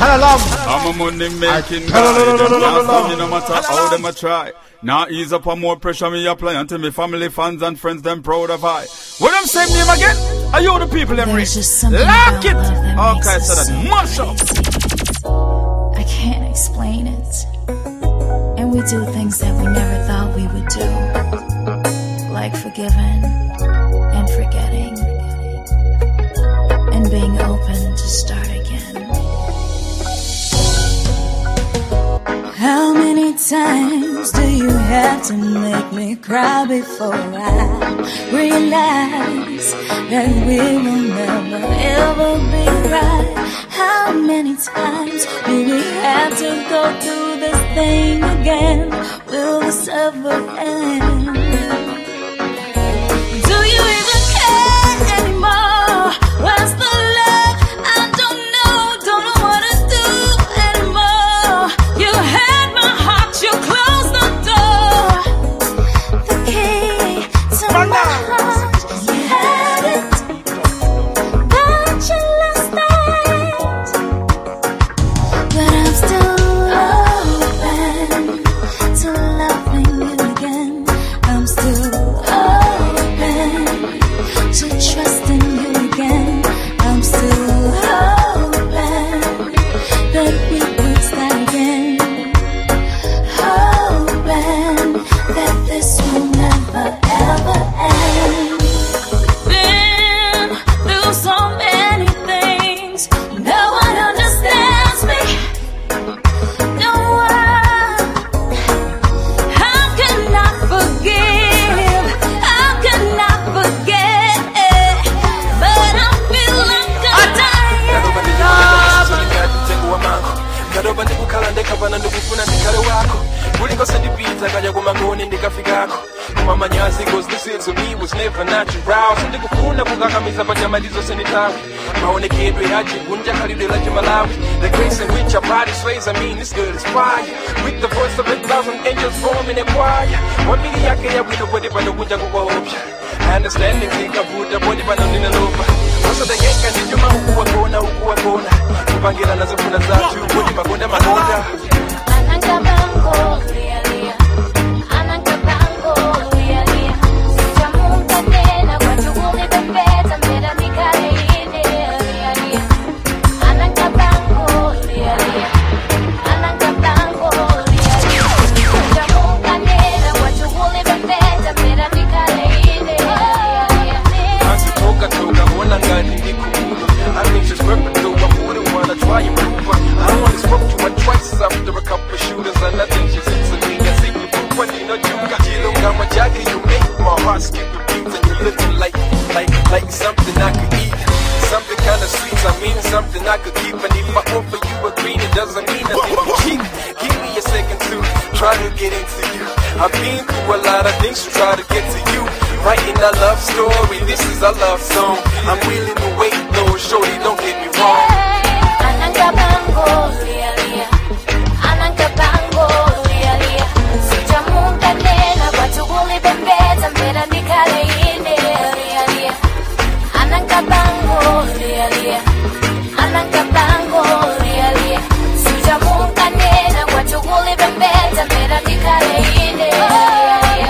I'm a money making guy. No matter how them I try. Now ease up on more pressure me apply until me family, fans and friends them proud of I. What I'm saying name again? Are you the people them rich? Lock it! Okay, so that much up. I can't explain it. And we do things that we never thought we would do. Like forgiving and forgetting. And being open to start again. How many times do you have to make me cry before I realize that we will never ever be right? How many times do we have to go through this thing again? Will this ever end? Do you even care anymore? Where's the love? I don't know what to do anymore. You had my heart, you closed the door. The key to my heart, you had it, but you lost it. But I'm still open to loving you again. I'm still open to trusting you again. I'm still open that we could start again. Hoping that this will never ever end. Been through so many things. No one understands me. No one. How can I forgive? How can I forget? But I feel like I'm dying. Mama nyazi goes this is to me was never natural. Sindi kufuna kukakamiza pajamalizo senitawi. Maone kedwe haji gunja karibu la Malawi. The grace in which our body sways, I mean this girl is fire. With the voice of 1,000 angels forming a choir. One minute yake ya wino body bano gunja kuwaopya. Understanding kika buda body bano nina lopa. Wasa the yenka nijuma hukuwa kona. Kupangira nazo kuna zatu body magonda magonda. Ananga bango, lia lia. Ananga bango, lia lia. Sijamunga tena kwa shughuli pembeza mbele mikale ine, lia lia. Ananga bango, lia lia. Ananga bango, lia lia. Sijamunga tena kwa shughuli pembeza mbele mikale ine, lia lia. Toka wana ngani nikumuda. I think she's perfect though I wouldn't wanna try and prove her. I only spoke to her twice after a couple of shooters, and I think she's into me. I see you when you know you got you got my jacket, you make my heart skip a beat, and you looking like something I could eat, something kinda sweet. I mean something I could keep, and if I offer you a green, it doesn't mean nothing but cheap. Give me a second to try to get into you. I've been through a lot of things to try to get to you. Writing a love story, this is a love song. I'm willing to wait, no, shorty, don't get me wrong. Ananga bango, lia lia. Ananga bango, lia lia. Sijamunga tena kwa shughuli pembeza mbele mikale ine, lia lia. Ananga bango, lia lia. Ananga bango, lia lia. Sijamunga tena kwa shughuli pembeza mbele mikale ine, lia lia.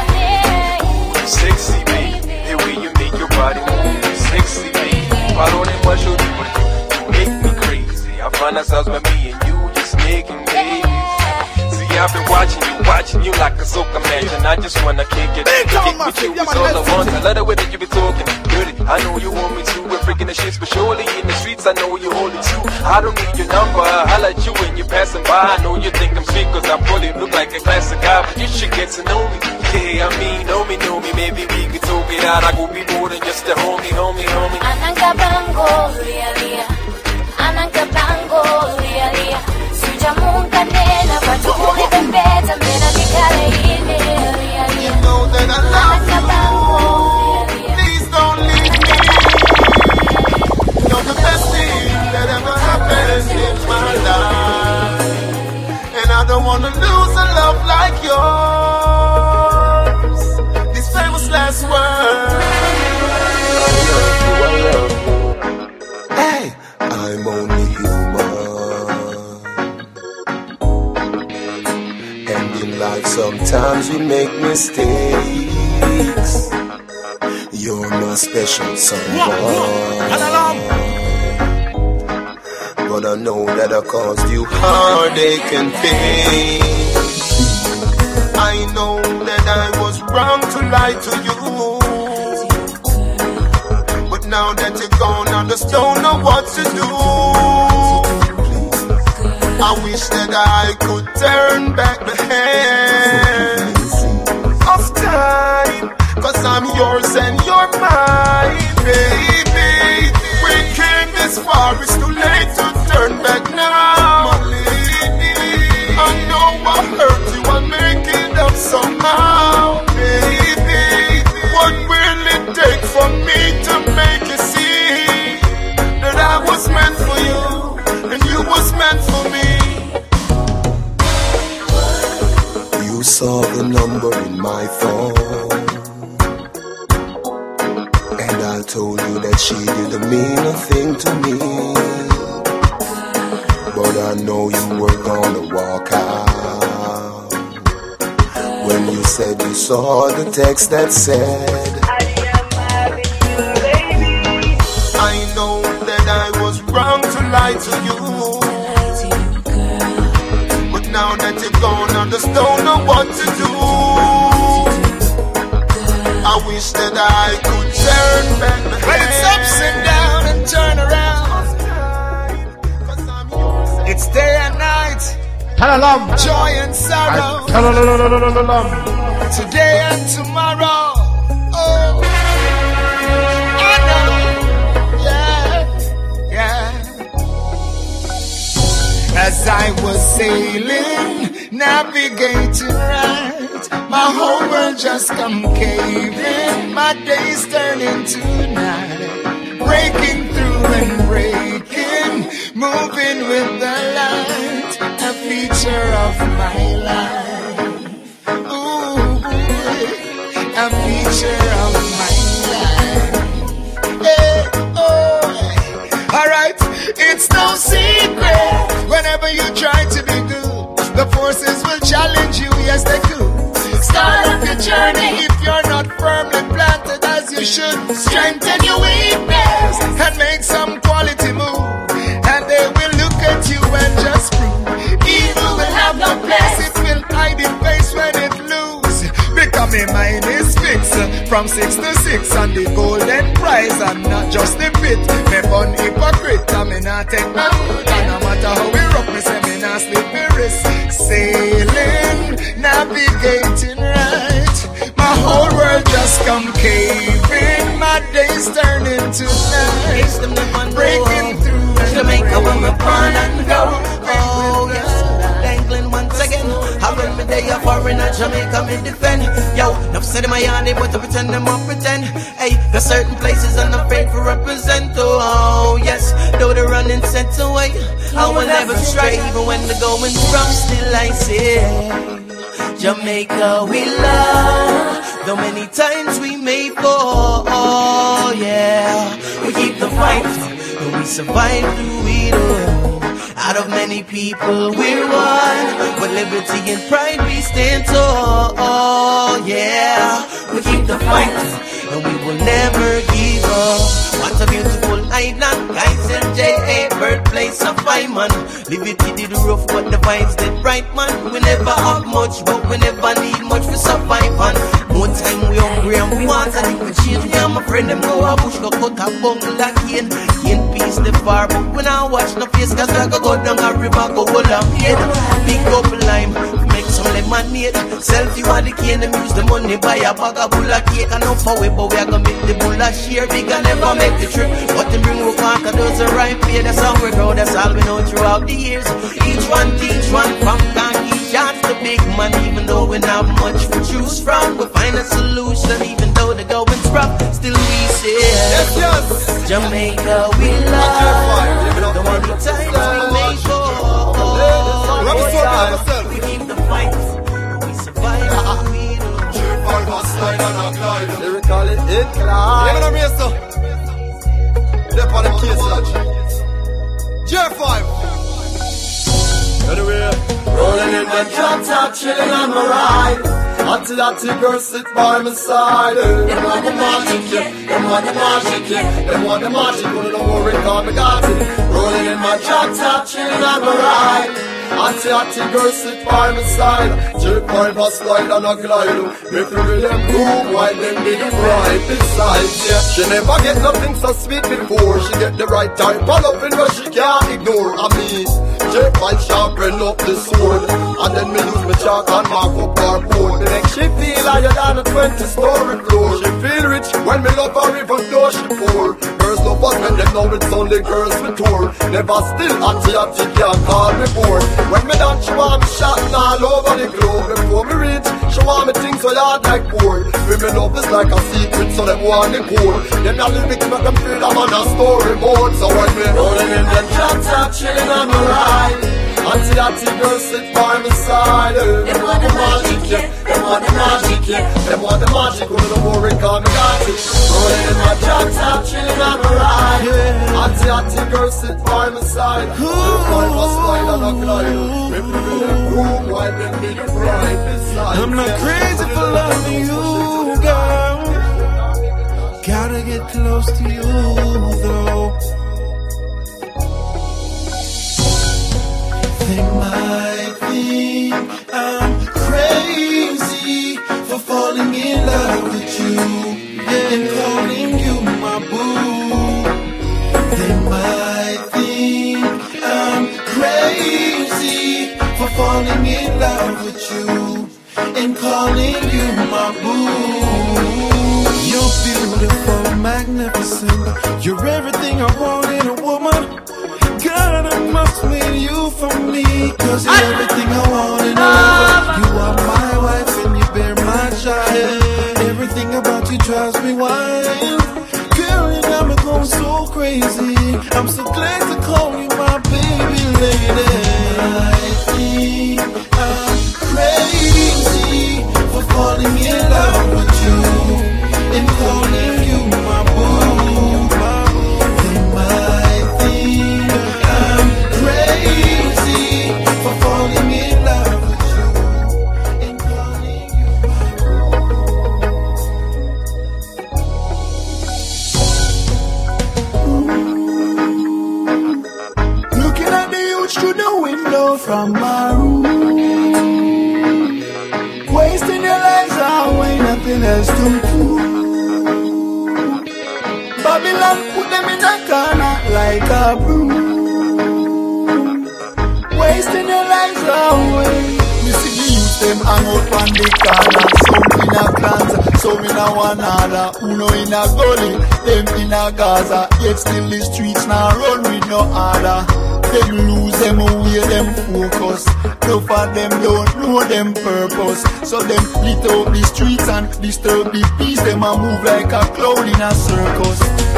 Sexy baby, the way you make your body move. Sexy baby, pardonnez-moi, je dis you make me crazy. I find ourselves by me and you just making babies. See, I've been watching you like a soca match, and I just wanna kick it. Kick with you is all I want. I love the way that you be talking dirty. I know you want me to. We're freaking the shits, but surely in the streets I know you hold it too. I don't need your number. I like you when you're passing by. I know you think I'm sweet 'cause I probably look like a classic guy, but you should get to know me. Yeah, I mean, know me. Maybe we could talk it out. I could be more than just a homie. Ananga bango, lia lia. Ananga bango, lia lia. Sijamunga tena kwa shughuli pembeza mbele mikale ine, lia lia. You know that I love Ananga bango, lia lia. Please don't leave me. You're the best thing that ever happened in my life, and I don't wanna lose a love like yours. This famous last word. Hey, I'm only human. life sometimes we make mistakes. You're my special someone, but I know that I caused you heartache and pain. I know that I was wrong to lie to you, but now that you're gone, I just don't know what to do. I wish that I could turn back the hands of time, 'cause I'm yours and you're mine, baby. We came this far, it's too late to turn back now. I know I hurt you, I'll make it up somehow, baby. What will it take for me to make you see that I was meant for you and you was meant for me? You saw the number in my phone, and I told you that she didn't mean a thing to me, but I know you were gonna walk out when you said you saw the text that said, I am having you, baby. I know that I was wrong to lie to you, but now that you're gone, I just don't know what to do. I wish that I could turn back the hands. When it's upside down and turn around, it's day and night, joy and sorrow, today and tomorrow. Oh, I know, yeah. As I was sailing, navigating right, my whole world just come caving. My days turn into night, breaking through and breaking, moving with the light, a feature of my life. Ooh, a feature of my life. Hey, oh, alright, it's no secret. Whenever you try to be good, the forces will challenge you, yes they do. Start up your journey if you're not firmly planted as you should. Strengthen your weakness and make some quality move, and they will look at you and just prove evil will have no place. It will hide its face when it lose, because my mind is fixed from 6 to 6 and the golden prize, and not just the pit. Me born hypocrite and me not take no food, and no matter how we rock, me say me not sleep me wrist. Sailing, navigating right, my whole world just come caving. My days turn into night, breaking through Jamaica when we burn and go. Oh yes, dangling once again. I run me day of foreign and Jamaica me defend. Yo, enough said in my yard, they want to pretend them up pretend. Hey, there's certain places I'm afraid to represent. Oh yes, though the running set away, I will never stray. Even when the going's rough, still I say Jamaica we love. Though many times we may fall, oh yeah, we keep the fight and we survive through it all. Out of many people we're one, with liberty and pride we stand tall. Oh yeah, we keep the fight and we will never give up. What a beautiful island, Kaiser J.A., birthplace of Iman. Liberty did rough, but the vibes did right, man. We never have much, but we never need much for survival. More time we hungry and we want, and if we change, me and my friend them go a bush, go cut a bungle that cane. Can't peace the far, but we now watch no face, cause we go down a river, go hold a head. Pick up lime, make some lemonade. Sell you on the cane, and use the money, buy a bag of bull cake. And not for we, but we are gonna make the bull share. We can never make the trip, but the bring we conquer those the right way. That's how we grow, that's all we know throughout the years. Each one teach one from Kanki shots to big man. Even though we not much to choose from, we find a solution. Even though the going's rough, still we say yes, yes. Jamaica we love. The many times we may fall, we keep the fight, we survive. They recall it incline. Give it a mister. They're part of case, J5. Anyway, roll Rolling in my drop top, chilling on my ride. Hotty girl sit by my side. Them want the magic, yeah. Them want the magic, yeah. Them want the magic, don't worry, cause me got it. Rolling in my drop top, chilling on my ride. Hotty girl sit by my side. Jerk my bus slide and a glide. Make me with them cool while them big right beside. Yeah, she never get nothing so sweet before. She get the right type of loving but she can't ignore. I mean, jerk my sharpen up the sword. And then me use my chalk and mark up our board. The next she feel higher than a 20-story floor. She feel rich when me love her even though she poor. Girls love us when they know it's only girls we tour. Never still hotty can't call me bored. When me done, she want me shotting all over the globe. Before me reach, she want me things so hard like board. Women love is like a secret, so them want the code. Them the lyrics make them feel I'm on a storyboard. So when me rolling in the drop top, chilling on my ride. Hotty girls sit by my side. Them want the magic, yeah. Them want the magic, yeah. Them want the magic, don't worry, cause me got it. Rolling in my drop top, chilling on my ride. Hotty girls sit by my side. By my slide and a glide. I'm not crazy for loving you, girl. Gotta get close to you, though. They might think I'm crazy for falling in love with you and calling you my boo. They might think I'm crazy for falling in love with you and calling you my boo. You're beautiful, magnificent. You're everything I want in a woman. God, I must meet you for me, cause you're everything I want in a woman. You are my wife and you bear my child. Everything about you drives me wild. Girl, you got me going so crazy. I'm so glad to call you my baby lady. I think I'm crazy for falling in love with you and calling you my boo. They might think I'm crazy for falling in love with you and calling you my boo. Looking at the youth through the window from my room, wasting their lives away, nothing else to do. Babylon put them in a corner like a broom, wasting their lives away. We see the youth them hang out on the corner, some in a clans, some in a one other. Uno in a gully, them in a Gaza. Yet still the streets now run with no order. Them lose them away, them focus. No for them don't know them purpose. So them split out the streets and disturb the peace. Them a move like a clown in a circus.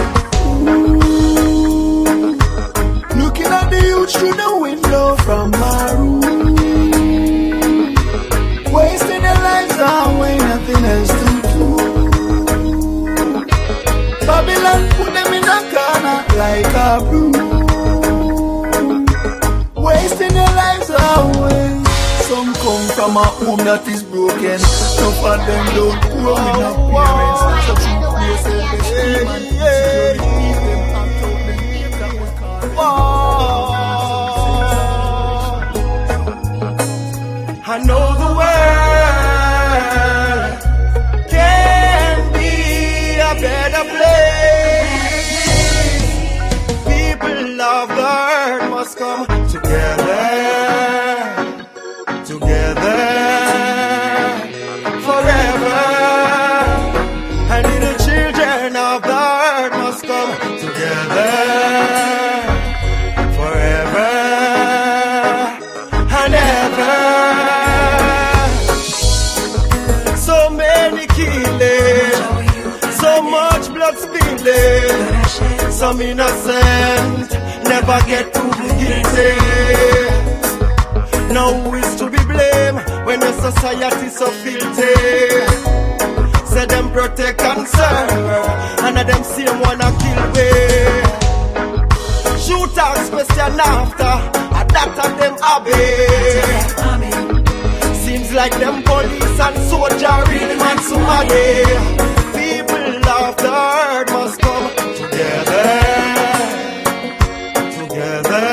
Ooh. Looking at the youth through the window from my room, wasting their lives away, nothing else to do. Babylon put them in a corner like a broom, wasting their lives away. Some come from a home that is broken. Some of them don't grow in a parents. So treat yourself esteem and security them and tell them that we can't. I know the world can be a better place. People of the earth must come together, forever. And the children of the earth must come together, forever and ever. So many killing, so much blood spilling. Some innocent never get proven guilty. Now who is to be blamed when the society so filthy? Say them protect and serve, and them same wanna kill we. Shootouts question after, and that of them obey. like them police and soldier, real man somebody. People of the earth must come together, together,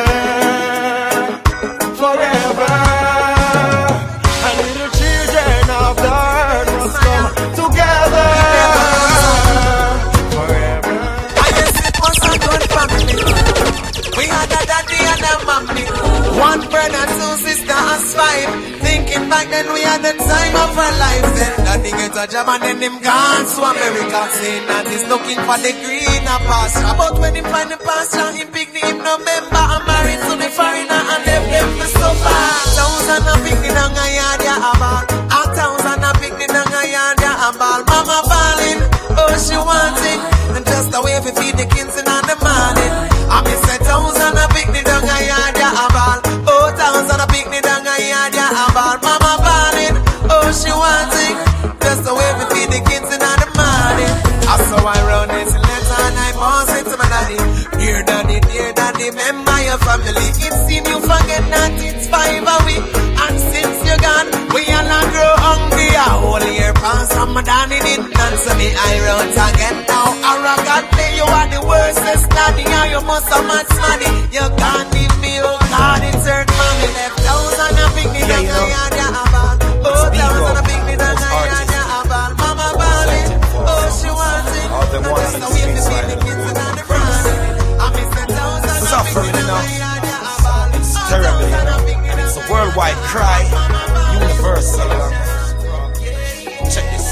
forever. And little children of the earth must come together, forever. I guess it was a good family. We had a daddy and a mommy, one brother, two sister, us five. Thinking back then we had the time of our lives. Then daddy get a job and then him gone to America, saying that he's looking for the greener pasture. But when he find the pasture, he pick him no member and married to the foreigner and left them for so far. Thousand a pick the down a yard ya about, a thousand a pick the down a yard ya about. Mama balling, oh she wants it, and just a way to feed the kids in the morning. I miss a thousand a pick the down a yard ya about, oh thousand a pick the down a yard ya about. Mama balling, oh she wants it, just a way to feed the kids in the morning. I saw I run this letter and I pass it to my daddy. Dear daddy, remember your family. It seems you forget that it's 5 a week, and since you're gone, we all not grow hungry. A whole year passed and my daddy didn't answer me. I run again now. Arrogantly, you are the worstest daddy, and you must have much money. You can't leave me, oh God, it's hurt mommy. Left thousand a pick me down a yard ya about, oh thousand a pick me down a yard ya about. Mama balling, oh she wants it, and just a way to feed the kids in the morning. I miss a thousand a pick me down a yard ya about, it's terrible, you know. It's a worldwide cry, universal. Check this.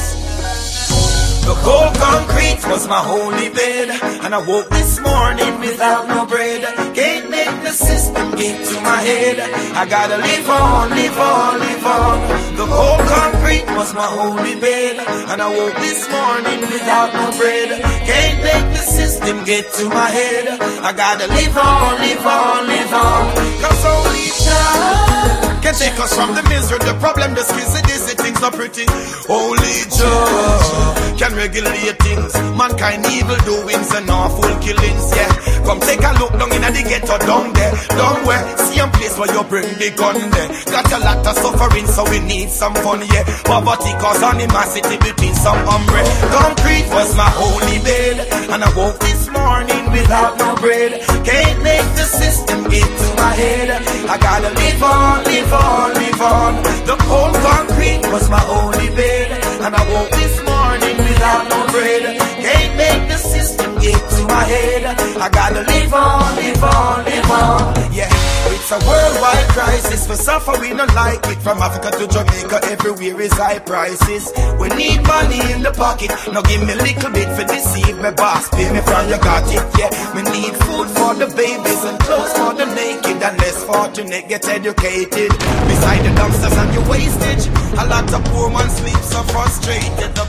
The cold concrete was my holy bed, and I woke this morning without no bread. Can't make the system get to my head. I gotta live on, live on, live on. The cold concrete was my holy bed, and I woke this morning without no bread. Can't make the system get to my head. I gotta live on, live on, live on. Cause only God can take us from the misery, the problem, the skizzy, dizzy, things not pretty. Only Jah can regulate things. Mankind evil doings and awful killings, yeah. Come take a look down in the ghetto down there, down where, same place where you bring the gun there. Got a lot of suffering, so we need some fun, yeah. Poverty cause animosity between some umbre. Concrete was my holy bed, and I woke this morning without no bread. Can't make the system get to my head. I gotta live on, live on, live on. The cold concrete was my holy bed, and I woke this morning without no bread. Can't make the system get to my head. I gotta live on, live on, live on. Yeah, it's a worldwide crisis. We suffer, we don't like it. From Africa to Jamaica, everywhere is high prices. We need money in the pocket. Now give me a little bit for deceive me, boss. Pay me from you got it, yeah. We need food for the babies and clothes for the naked and less fortunate get educated. Beside the dumpsters and your wastage, a lot of poor man sleep so frustrated.